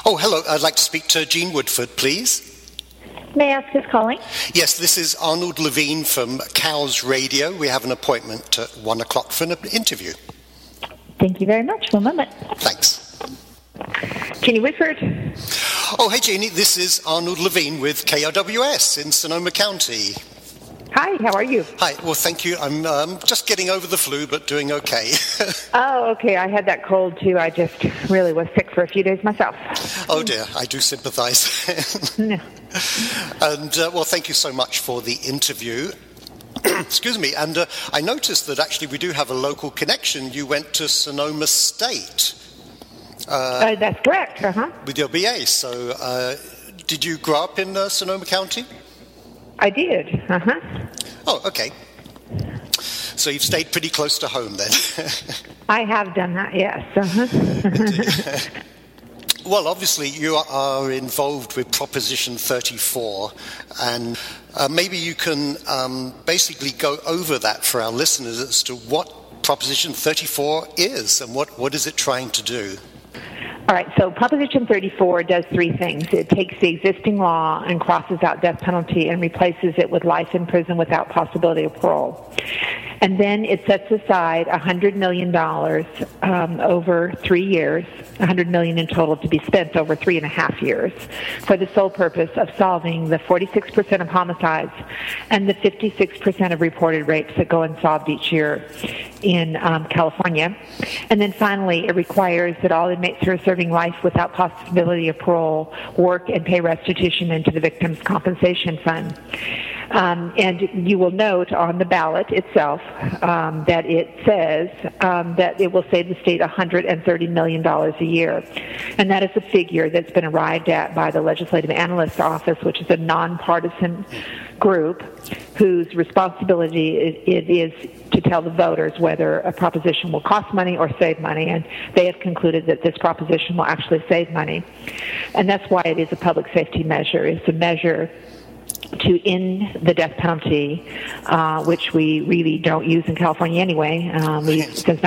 Oh, hello. I'd like to speak to Jean Woodford, please. May I ask who's calling? Yes, this is Arnold Levine from Cows Radio. We have an appointment at 1 o'clock for an interview. Thank you very much. One moment. Thanks. Jeannie Woodford. Oh, hey, Jeannie. This is Arnold Levine with KRWS in Sonoma County. Hi, how are you? Hi. Well, thank you. I'm just getting over the flu, but doing okay. Oh, okay. I had that cold, too. I just really was sick for a few days myself. Oh, dear. I do sympathize. No. And, well, thank you so much for the interview. Excuse me. And I noticed that actually we do have a local connection. You went to Sonoma State. That's correct. With your BA. So did you grow up in Sonoma County? I did. Oh, okay. So you've stayed pretty close to home then. I have done that, yes. Well, obviously you are involved with Proposition 34, and maybe you can basically go over that for our listeners as to what Proposition 34 is and what is it trying to do. All right, so Proposition 34 does three things. It takes the existing law and crosses out death penalty and replaces it with life in prison without possibility of parole. And then it sets aside $100 million over 3 years, $100 million in total to be spent over 3.5 years, for the sole purpose of solving the 46% of homicides and the 56% of reported rapes that go unsolved each year in California. And then finally, it requires that all inmates who are serving life without possibility of parole work and pay restitution into the Victims' Compensation Fund. And you will note on the ballot itself that it says that it will save the state $130 million a year. And that is a figure that's been arrived at by the Legislative Analyst Office, which is a nonpartisan group whose responsibility it is to tell the voters whether a proposition will cost money or save money, and they have concluded that this proposition will actually save money. And that's why it is a public safety measure. It's a measure to end the death penalty, which we really don't use in California anyway. Since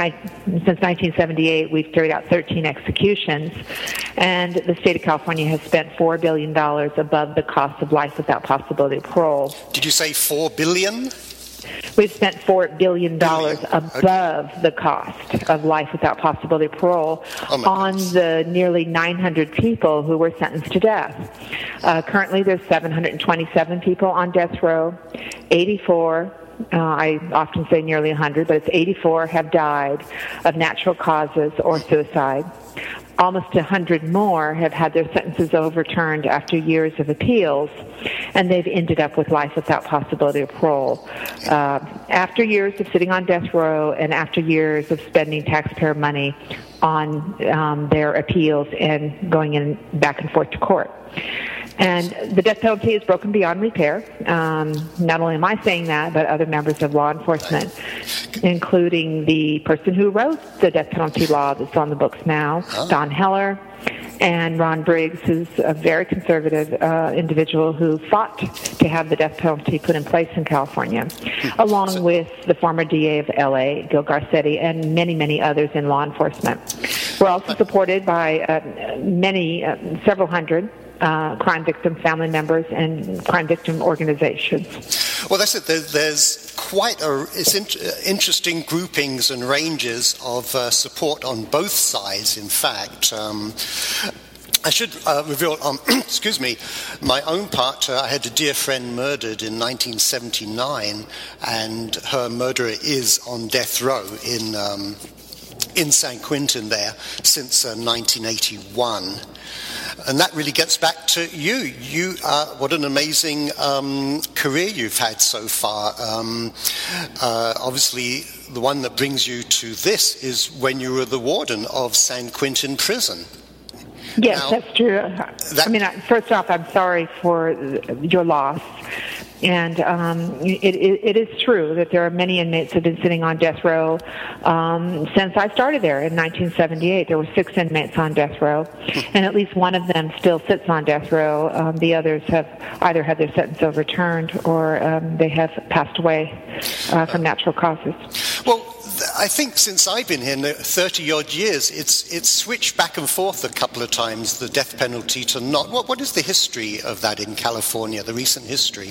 1978, we've carried out 13 executions, and the state of California has spent $4 billion above the cost of life without possibility of parole. Did you say $4 billion? We've spent $4 billion above the cost of life without possibility of parole on the nearly 900 people who were sentenced to death. Currently, there's 727 people on death row. 84, I often say nearly 100, but it's 84 have died of natural causes or suicide. Almost 100 more have had their sentences overturned after years of appeals, and they've ended up with life without possibility of parole. After years of sitting on death row and after years of spending taxpayer money on their appeals and going in back and forth to court. And the death penalty is broken beyond repair. Not only am I saying that, but other members of law enforcement, including the person who wrote the death penalty law that's on the books now, Don Heller, and Ron Briggs, who's a very conservative individual who fought to have the death penalty put in place in California, along with the former DA of L.A., Gil Garcetti, and many, many others in law enforcement. We're also supported by several hundred crime victim family members and crime victim organizations. Well, that's it. There's quite interesting groupings and ranges of support on both sides, in fact. I should reveal, excuse me, my own part. I had a dear friend murdered in 1979, and her murderer is on death row in San Quentin there since 1981. And that really gets back to you. What an amazing career you've had so far. Obviously, the one that brings you to this is when you were the warden of San Quentin Prison. Yes, now, that's true. First off, I'm sorry for your loss. And it is true that there are many inmates who have been sitting on death row since I started there in 1978. There were 6 inmates on death row, and at least one of them still sits on death row. The others have either had their sentence overturned or they have passed away from natural causes. Well, I think since I've been here 30-odd years, it's switched back and forth a couple of times, the death penalty to not. What is the history of that in California, the recent history?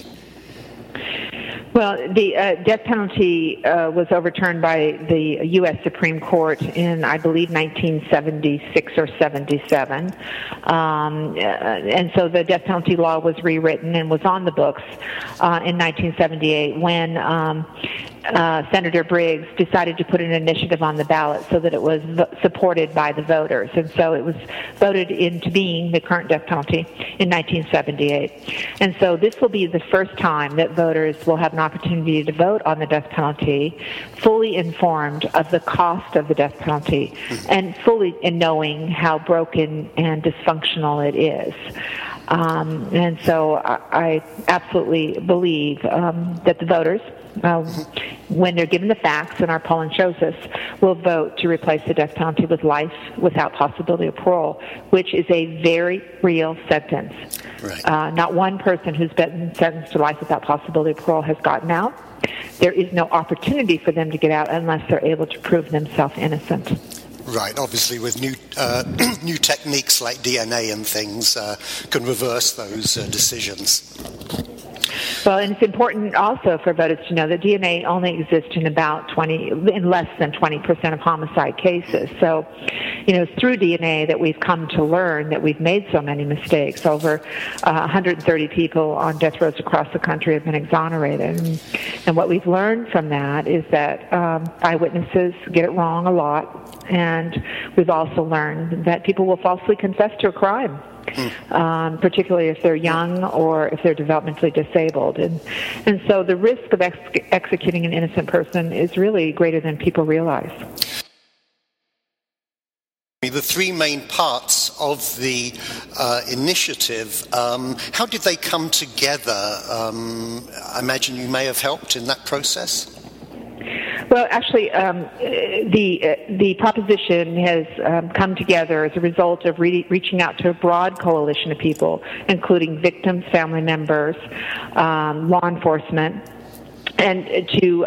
Well, the death penalty was overturned by the U.S. Supreme Court in, I believe, 1976 or 77. And so the death penalty law was rewritten and was on the books in 1978 when Senator Briggs decided to put an initiative on the ballot so that it was supported by the voters. And so it was voted into being the current death penalty in 1978. And so this will be the first time that voters will have an opportunity to vote on the death penalty, fully informed of the cost of the death penalty and fully in knowing how broken and dysfunctional it is. And so I absolutely believe that the voters, when they're given the facts, and our polling shows this, will vote to replace the death penalty with life without possibility of parole, which is a very real sentence. Right. Not one person who's been sentenced to life without possibility of parole has gotten out. There is no opportunity for them to get out unless they're able to prove themselves innocent. Right, obviously with new new techniques like DNA and things can reverse those decisions. Well, and it's important also for voters to know that DNA only exists in in less than 20% of homicide cases. So, it's through DNA that we've come to learn that we've made so many mistakes. Over 130 people on death rows across the country have been exonerated. And what we've learned from that is that eyewitnesses get it wrong a lot. And we've also learned that people will falsely confess to a crime. Particularly if they're young or if they're developmentally disabled. And so the risk of executing an innocent person is really greater than people realize. The three main parts of the initiative, how did they come together? I imagine you may have helped in that process. Well, actually, the proposition has come together as a result of reaching out to a broad coalition of people, including victims, family members, law enforcement, and to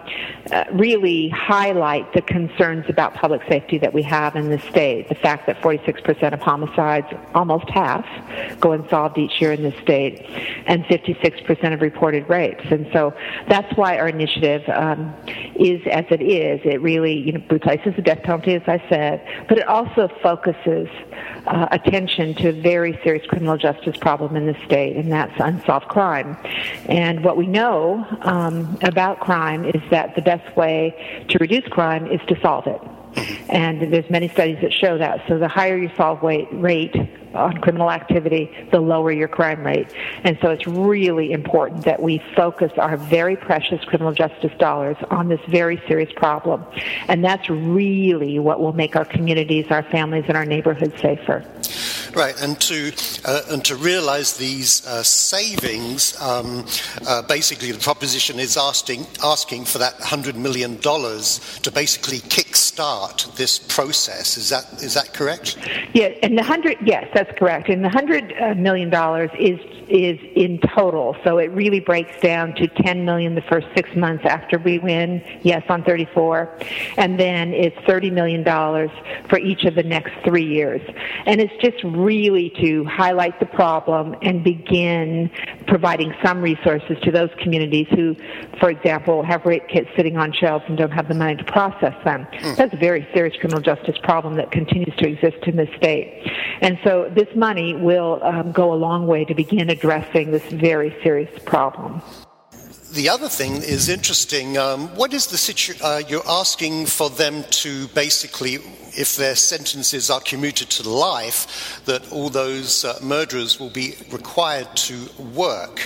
really highlight the concerns about public safety that we have in the state. The fact that 46% of homicides, almost half, go unsolved each year in the state, and 56% of reported rapes. And so that's why our initiative is as it is. It really replaces the death penalty, as I said, but it also focuses attention to a very serious criminal justice problem in the state, and that's unsolved crime. And what we know about crime is that the best way to reduce crime is to solve it. And there's many studies that show that. So the higher your solve rate on criminal activity, the lower your crime rate. And so it's really important that we focus our very precious criminal justice dollars on this very serious problem. And that's really what will make our communities, our families, and our neighborhoods safer. Right, and to realize these savings, basically the proposition is asking for that $100 million to basically kickstart this process. Is that correct? Yeah, and yes, that's correct. And the $100 million is in total, so it really breaks down to $10 million the first 6 months after we win, yes, on 34, and then it's $30 million for each of the next 3 years. And it's just really to highlight the problem and begin providing some resources to those communities who, for example, have rape kits sitting on shelves and don't have the money to process them. That's a very serious criminal justice problem that continues to exist in this state. And so this money will go a long way to begin addressing this very serious problem. The other thing is interesting. What is the situation? You're asking for them to basically, if their sentences are commuted to life, that all those murderers will be required to work.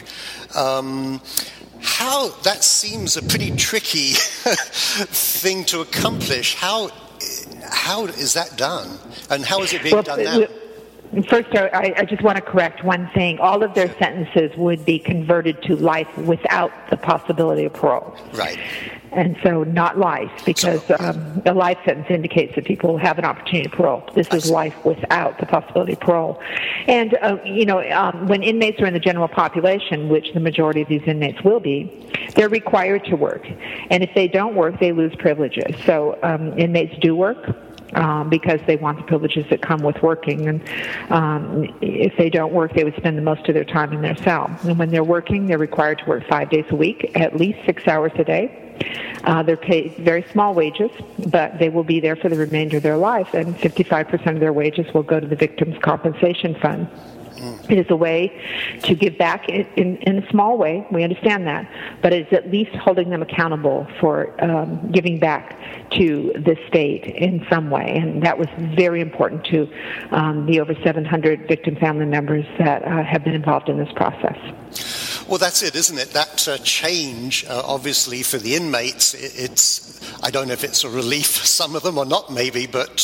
How that seems a pretty tricky thing to accomplish. How is that done, and how is it being done now? First, I just want to correct one thing. All of their sentences would be converted to life without the possibility of parole. Right. And so not life, because a life sentence indicates that people have an opportunity to parole. This is life without the possibility of parole. And, when inmates are in the general population, which the majority of these inmates will be, they're required to work. And if they don't work, they lose privileges. So inmates do work. Because they want the privileges that come with working. And if they don't work, they would spend the most of their time in their cell. And when they're working, they're required to work 5 days a week, at least 6 hours a day. They're paid very small wages, but they will be there for the remainder of their life, and 55% of their wages will go to the Victims' Compensation Fund. It is a way to give back in a small way. We understand that. But it's at least holding them accountable for giving back to the state in some way. And that was very important to the over 700 victim family members that have been involved in this process. Well, that's it, isn't it? That change, obviously, for the inmates, I don't know if it's a relief for some of them or not, maybe, but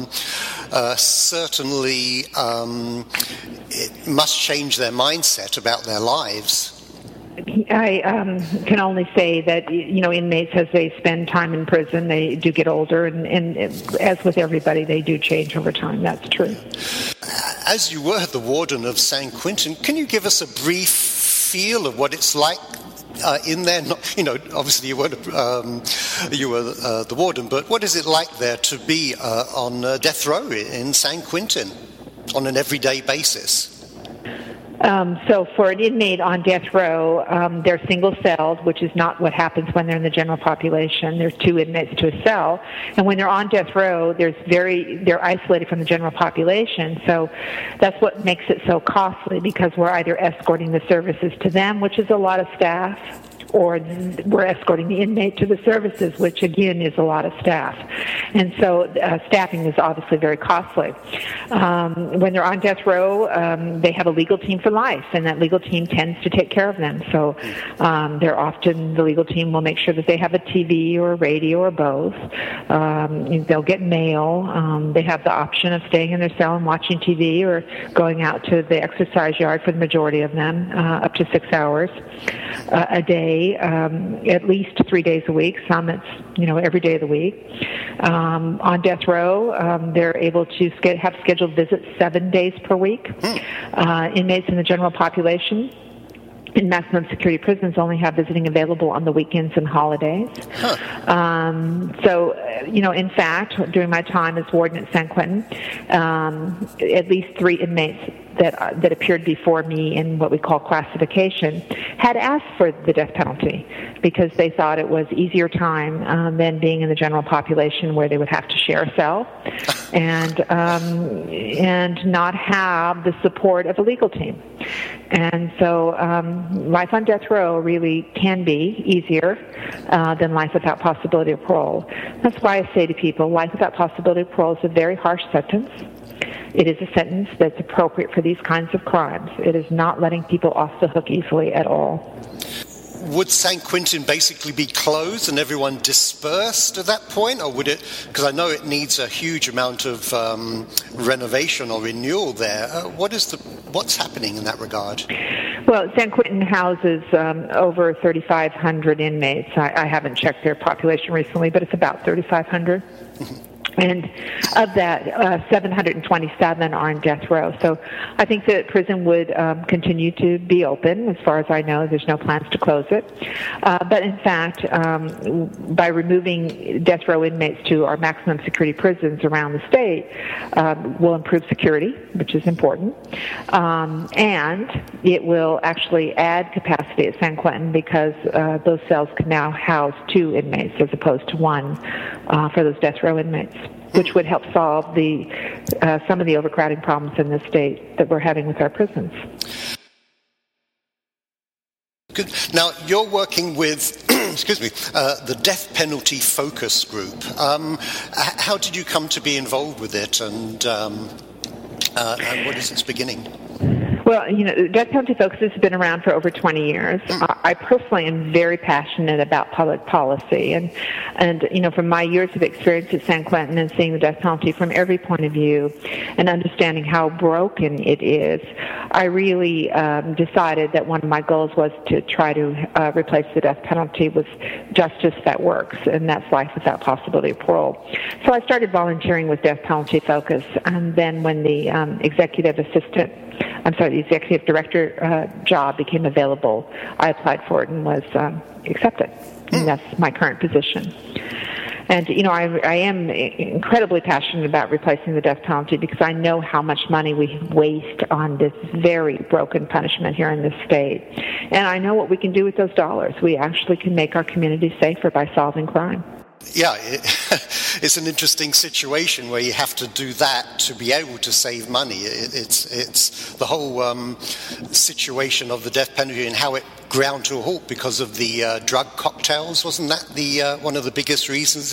certainly it must change their mindset about their lives. I can only say that, inmates, as they spend time in prison, they do get older, and as with everybody, they do change over time. That's true. As you were the warden of San Quentin, can you give us a brief feel of what it's like in there? Obviously you were the warden, but what is it like there to be on death row in San Quentin on an everyday basis? So for an inmate on death row, they're single-celled, which is not what happens when they're in the general population. There's 2 inmates to a cell. And when they're on death row, they're isolated from the general population. So that's what makes it so costly, because we're either escorting the services to them, which is a lot of staff, or we're escorting the inmate to the services, which again is a lot of staff. And so staffing is obviously very costly. When they're on death row, they have a legal team for life, and that legal team tends to take care of them. So the legal team will make sure that they have a TV or a radio or both. They'll get mail. They have the option of staying in their cell and watching TV, or going out to the exercise yard for the majority of them, up to 6 hours a day. At least 3 days a week. Some it's every day of the week. On death row, they're able to have scheduled visits 7 days per week. Inmates in the general population in maximum security prisons only have visiting available on the weekends and holidays. In fact, during my time as warden at San Quentin, at least 3 inmates that appeared before me in what we call classification had asked for the death penalty, because they thought it was easier time than being in the general population, where they would have to share a cell and not have the support of a legal team. And so life on death row really can be easier than life without possibility of parole. That's why I say to people, life without possibility of parole is a very harsh sentence. It is a sentence that's appropriate for these kinds of crimes. It is not letting people off the hook easily at all. Would San Quentin basically be closed and everyone dispersed at that point, or would it? Because I know it needs a huge amount of renovation or renewal there. What's happening in that regard? Well, San Quentin houses over 3,500 inmates. I haven't checked their population recently, but it's about 3,500. And of that, 727 are on death row. So I think that prison would continue to be open. As far as I know, there's no plans to close it. But in fact, by removing death row inmates to our maximum security prisons around the state, will improve security, which is important. And it will actually add capacity at San Quentin, because those cells can now house 2 inmates as opposed to 1 for those death row inmates, which would help solve some of the overcrowding problems in the state that we're having with our prisons. Good. Now, you're working with, the Death Penalty Focus Group. How did you come to be involved with it, and what is its beginning? Well, Death Penalty Focus has been around for over 20 years. I personally am very passionate about public policy, and from my years of experience at San Quentin and seeing the death penalty from every point of view and understanding how broken it is, I really decided that one of my goals was to try to replace the death penalty with justice that works, and that's life without possibility of parole. So I started volunteering with Death Penalty Focus, and then when the executive director job became available, I applied for it and was accepted. And that's my current position. And, I am incredibly passionate about replacing the death penalty because I know how much money we waste on this very broken punishment here in this state. And I know what we can do with those dollars. We actually can make our community safer by solving crime. Yeah, it's an interesting situation where you have to do that to be able to save money. It's the whole situation of the death penalty and how it ground to a halt because of the drug cocktails. Wasn't that the one of the biggest reasons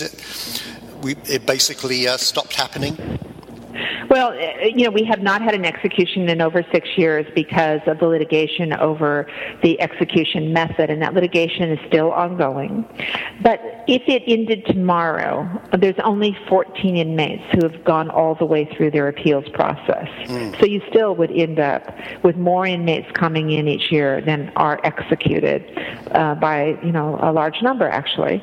it basically stopped happening? Well, we have not had an execution in over 6 years because of the litigation over the execution method, and that litigation is still ongoing. But if it ended tomorrow, there's only 14 inmates who have gone all the way through their appeals process. So you still would end up with more inmates coming in each year than are executed by, a large number, actually,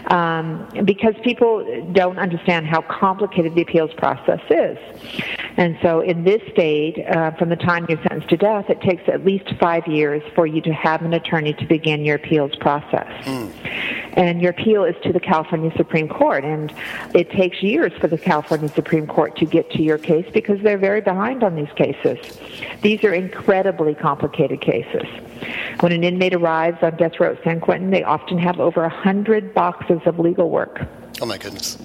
because people don't understand how complicated the appeals process is. And so in this state, from the time you're sentenced to death, it takes at least 5 years for you to have an attorney to begin your appeals process. And your appeal is to the California Supreme Court, and it takes years for the California Supreme Court to get to your case because they're very behind on these cases. These are incredibly complicated cases. When an inmate arrives on death row at San Quentin, they often have over 100 boxes of legal work. Oh, my goodness.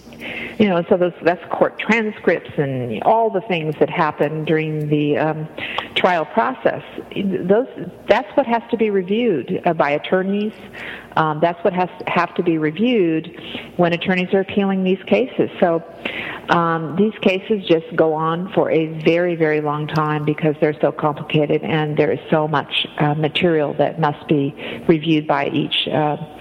So that's court transcripts and all the things that happen during the trial process. That's what has to be reviewed by attorneys. That's what have to be reviewed when attorneys are appealing these cases. So these cases just go on for a very, very long time because they're so complicated and there is so much material that must be reviewed by each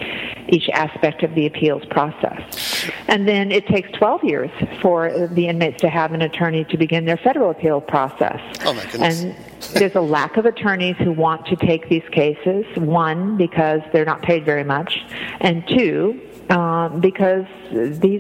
aspect of the appeals process. And then it takes 12 years for the inmates to have an attorney to begin their federal appeal process. Oh, my goodness. And there's a lack of attorneys who want to take these cases, one, because they're not paid very much, and two, because these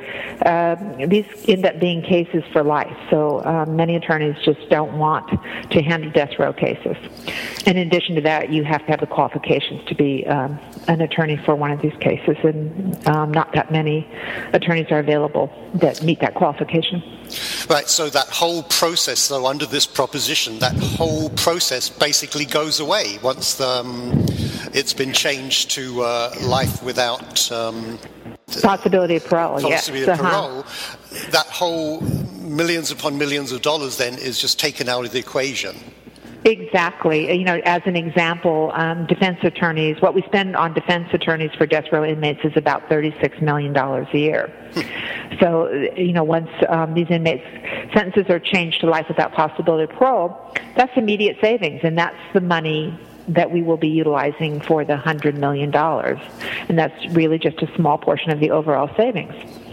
end up being cases for life. So many attorneys just don't want to handle death row cases. In addition to that, you have to have the qualifications to be an attorney for one of these cases, and not that many attorneys are available that meet that qualification. Right, so that whole process, though, under this proposition, that whole process basically goes away once it's been changed to life without possibility of parole. Possibility of parole. That whole millions upon millions of dollars then is just taken out of the equation. Exactly. As an example, defense attorneys, what we spend on defense attorneys for death row inmates is about $36 million a year. So, once these inmates' sentences are changed to life without possibility of parole, that's immediate savings, and that's the money that we will be utilizing for the $100 million. And that's really just a small portion of the overall savings.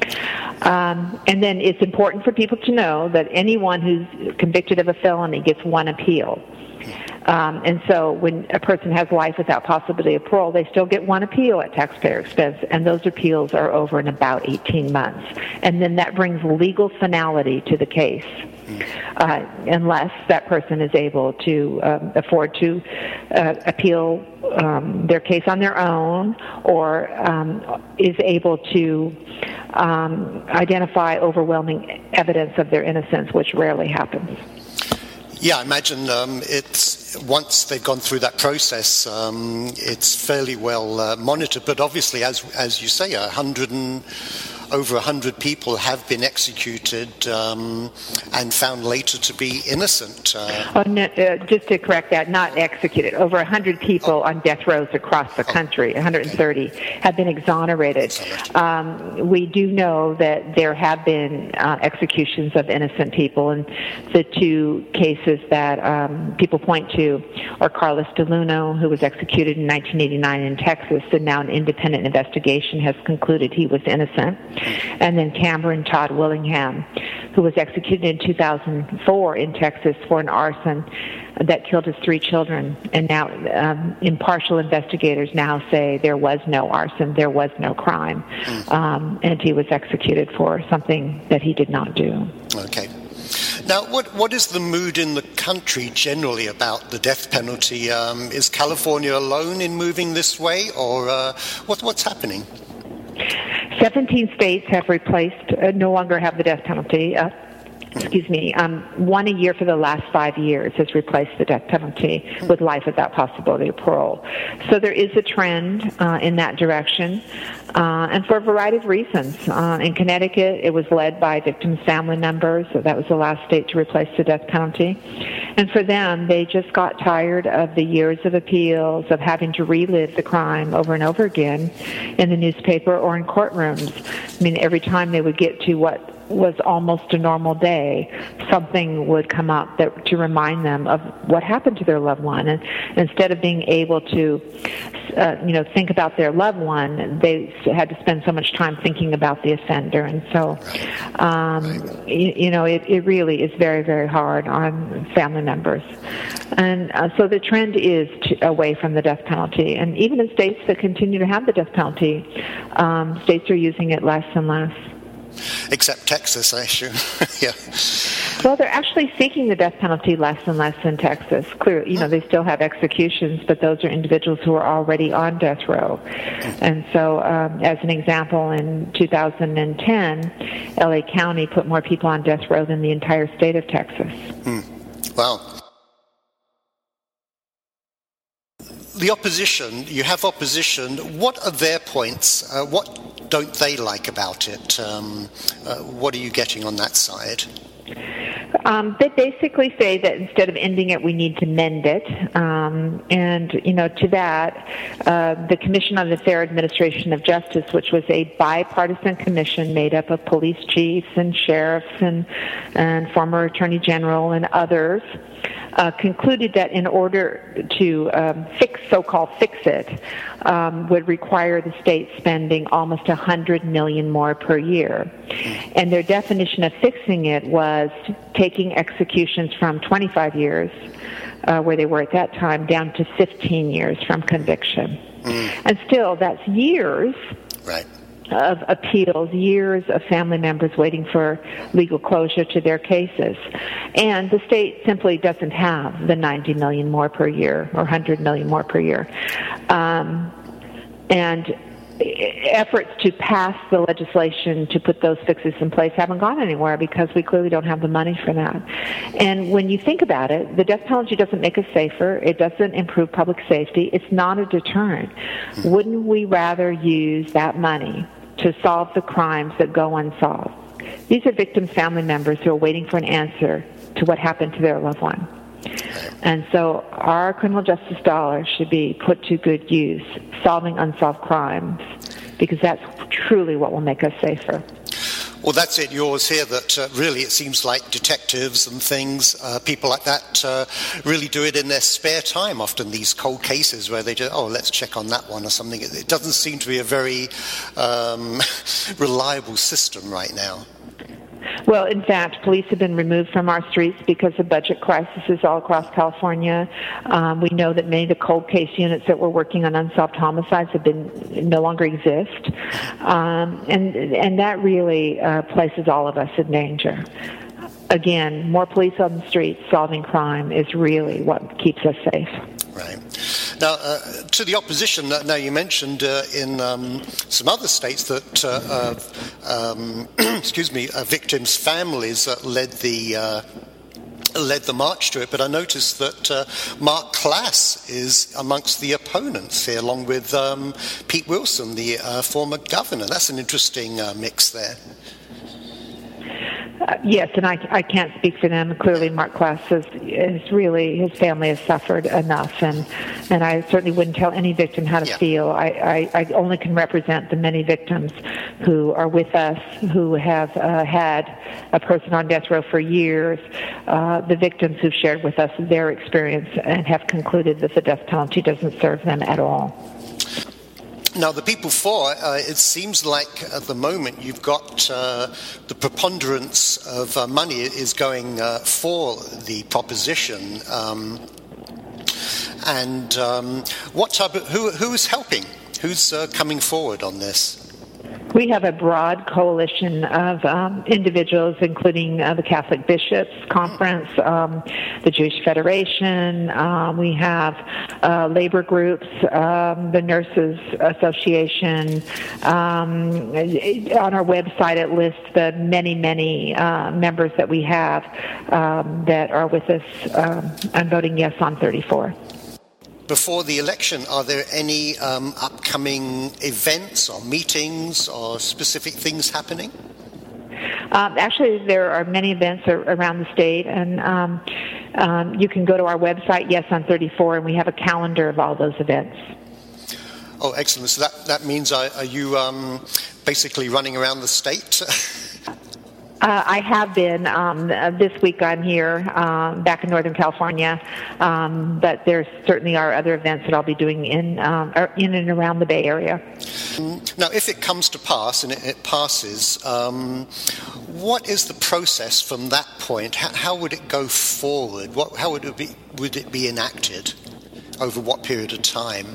And then it's important for people to know that anyone who's convicted of a felony gets one appeal. And so when a person has life without possibility of parole, they still get one appeal at taxpayer expense, and those appeals are over in about 18 months. And then that brings legal finality to the case, unless that person is able to afford to appeal their case on their own, or is able to identify overwhelming evidence of their innocence, which rarely happens. Yeah, I imagine it's once they've gone through that process, it's fairly well monitored. But obviously, as you say, over 100 people have been executed and found later to be innocent. Just to correct that, not executed. Over 100 people on death rows across the country, 130, have been exonerated. We do know that there have been executions of innocent people, and the two cases that people point to are Carlos de Luna, who was executed in 1989 in Texas, and now an independent investigation has concluded he was innocent. And then Cameron Todd Willingham, who was executed in 2004 in Texas for an arson that killed his 3 children. And now impartial investigators now say there was no arson, there was no crime, and he was executed for something that he did not do. Okay. Now, what is the mood in the country generally about the death penalty? Is California alone in moving this way, or what's happening? 17 states have replaced, no longer have the death penalty. One a year for the last 5 years has replaced the death penalty with life without possibility of parole. So there is a trend in that direction, and for a variety of reasons. In Connecticut, it was led by victims' family members. So that was the last state to replace the death penalty. And for them, they just got tired of the years of appeals, of having to relive the crime over and over again in the newspaper or in courtrooms. I mean, every time they would get to what was almost a normal day, something would come up to remind them of what happened to their loved one. And instead of being able to, think about their loved one, they had to spend so much time thinking about the offender. And so, it really is very, very hard on family members. And so the trend is away from the death penalty. And even in states that continue to have the death penalty, states are using it less and less. Except Texas, I assume. Yeah. Well, they're actually seeking the death penalty less and less in Texas. Clearly, they still have executions, but those are individuals who are already on death row. And so, as an example, in 2010, L.A. County put more people on death row than the entire state of Texas. Wow. The opposition, you have opposition. What are their points? What don't they like about it? What are you getting on that side? They basically say that instead of ending it, we need to mend it. To that, the Commission on the Fair Administration of Justice, which was a bipartisan commission made up of police chiefs and sheriffs and former attorney general and others, concluded that in order to so-called fix it, would require the state spending almost $100 million more per year. And their definition of fixing it was taking executions from 25 years, where they were at that time, down to 15 years from conviction. And still, that's years. Right. Of appeals, years of family members waiting for legal closure to their cases. And the state simply doesn't have the $90 million more per year or $100 million more per year. And efforts to pass the legislation to put those fixes in place haven't gone anywhere because we clearly don't have the money for that. And when you think about it, the death penalty doesn't make us safer. It doesn't improve public safety. It's not a deterrent. Wouldn't we rather use that money to solve the crimes that go unsolved? These are victims' family members who are waiting for an answer to what happened to their loved one. And so our criminal justice dollars should be put to good use, solving unsolved crimes, because that's truly what will make us safer. Well, that's it. You always hear that really it seems like detectives and things, people like that, really do it in their spare time, often these cold cases where they just, let's check on that one or something. It doesn't seem to be a very reliable system right now. Well, in fact, police have been removed from our streets because of budget crises all across California. We know that many of the cold case units that were working on unsolved homicides no longer exist. And that really places all of us in danger. Again, more police on the streets solving crime is really what keeps us safe. Right. Now, to the opposition, now you mentioned in some other states that, victims' families led the march to it, but I noticed that Mark Klass is amongst the opponents here, along with Pete Wilson, the former governor. That's an interesting mix there. Yes, and I can't speak for them. Clearly, Mark Klass is really, his family has suffered enough, and I certainly wouldn't tell any victim how to feel. I only can represent the many victims who are with us, who have had a person on death row for years, the victims who've shared with us their experience and have concluded that the death penalty doesn't serve them at all. Now, the people for, it seems like at the moment you've got the preponderance of money is going for the proposition. What type of, who is helping? Who's coming forward on this? We have a broad coalition of individuals, including the Catholic Bishops Conference, the Jewish Federation. We have labor groups, the Nurses Association. On our website, it lists the many members that we have that are with us on voting yes on 34. Before the election, are there any upcoming events or meetings or specific things happening? Actually, there are many events around the state, and you can go to our website, Yes on 34, and we have a calendar of all those events. Oh, excellent. So that means, are you basically running around the state? I have been. This week I'm here back in Northern California, but there certainly are other events that I'll be doing in and around the Bay Area. Now, if it comes to pass and it passes, what is the process from that point? How would it go forward? How would it be enacted? Over what period of time?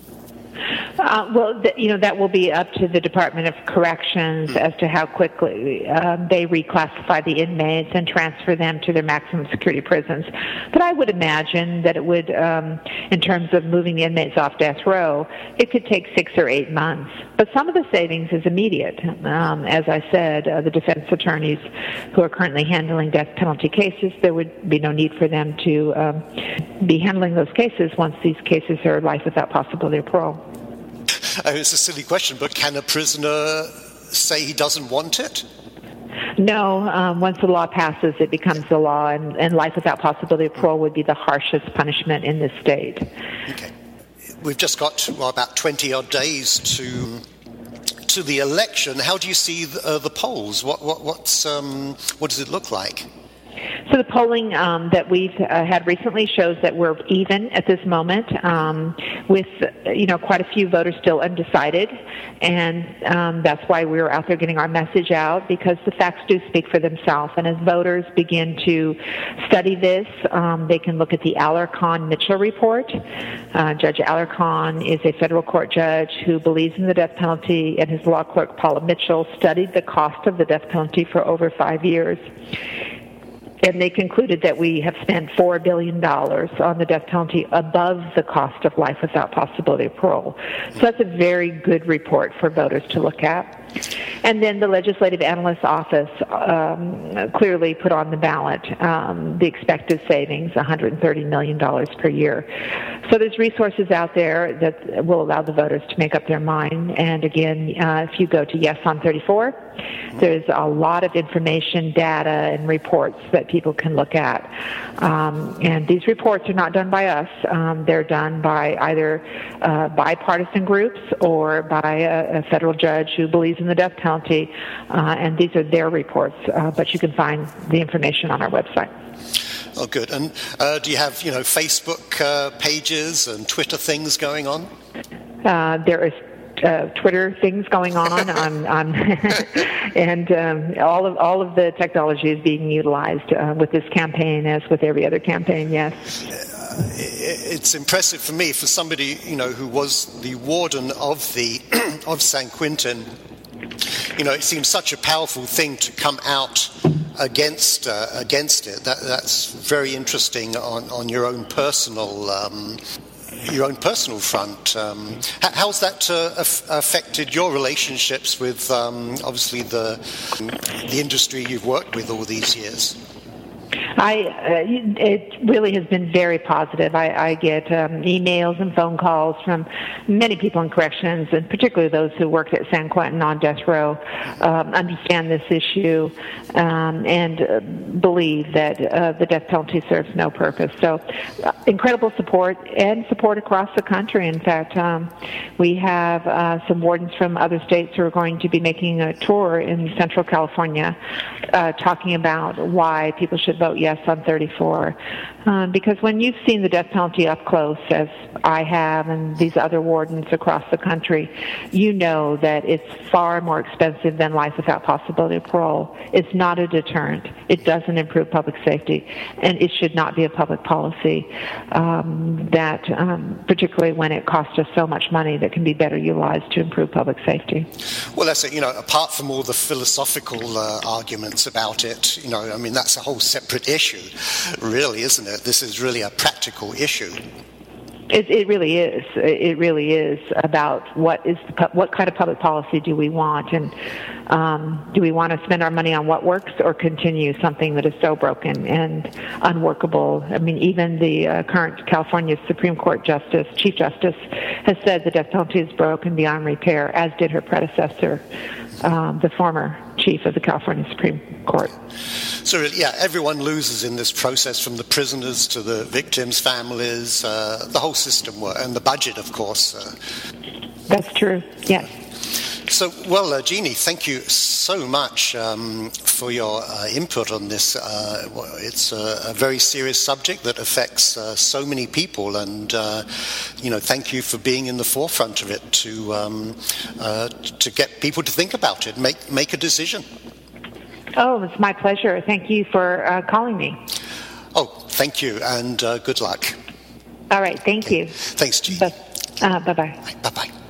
That will be up to the Department of Corrections as to how quickly they reclassify the inmates and transfer them to their maximum security prisons. But I would imagine that it would, in terms of moving the inmates off death row, it could take 6 or 8 months. But some of the savings is immediate. As I said, the defense attorneys who are currently handling death penalty cases, there would be no need for them to be handling those cases once these cases are life without possibility of parole. It's a silly question, but can a prisoner say he doesn't want it? No. Once the law passes, it becomes the law, and life without possibility of parole would be the harshest punishment in this state. Okay. We've just got about 20-odd days to the election. How do you see the polls? What does it look like? So the polling that we've had recently shows that we're even at this moment, with quite a few voters still undecided, and that's why we're out there getting our message out, because the facts do speak for themselves. And as voters begin to study this, they can look at the Alarcon-Mitchell report. Judge Alarcon is a federal court judge who believes in the death penalty, and his law clerk Paula Mitchell studied the cost of the death penalty for over 5 years. And they concluded that we have spent $4 billion on the death penalty above the cost of life without possibility of parole. So that's a very good report for voters to look at. And then the Legislative Analyst's Office clearly put on the ballot the expected savings, $130 million per year. So there's resources out there that will allow the voters to make up their mind. And again, if you go to Yes on 34, there's a lot of information, data, and reports that people can look at. And these reports are not done by us. They're done by either bipartisan groups or by a federal judge who believes in the death penalty. And these are their reports. But you can find the information on our website. Oh, good. And do you have, Facebook pages and Twitter things going on? There is Twitter things going on, and all of the technology is being utilized with this campaign, as with every other campaign. Yes. It's impressive for me, for somebody who was the warden of of San Quentin. It seems such a powerful thing to come out against it. That's very interesting on your own personal front. How's that affected your relationships with obviously the industry you've worked with all these years? It really has been very positive. I get emails and phone calls from many people in corrections, and particularly those who worked at San Quentin on death row, understand this issue and believe that the death penalty serves no purpose. So incredible support, and support across the country. In fact, we have some wardens from other states who are going to be making a tour in Central California talking about why people should vote yes on 34. Because when you've seen the death penalty up close, as I have and these other wardens across the country, you know that it's far more expensive than life without possibility of parole. It's not a deterrent. It doesn't improve public safety, and it should not be a public policy particularly when it costs us so much money that can be better utilized to improve public safety. Well, that's it. Apart from all the philosophical arguments about it, that's a whole separate issue, really, isn't it? This is really a practical issue. It really is. It really is about what kind of public policy do we want, and do we want to spend our money on what works or continue something that is so broken and unworkable? I mean, even the current California Supreme Court Chief Justice, has said the death penalty is broken beyond repair, as did her predecessor, the former chief of the California Supreme Court. So, everyone loses in this process, from the prisoners to the victims' families, the whole system, and the budget, of course. That's true, yes. So, well, Jeannie, thank you so much for your input on this. It's a very serious subject that affects so many people, and thank you for being in the forefront of it to get people to think about it, make a decision. Oh, it's my pleasure. Thank you for calling me. Oh, thank you, and good luck. All right, thank you. Thanks, Jeannie. Bye-bye. Bye-bye.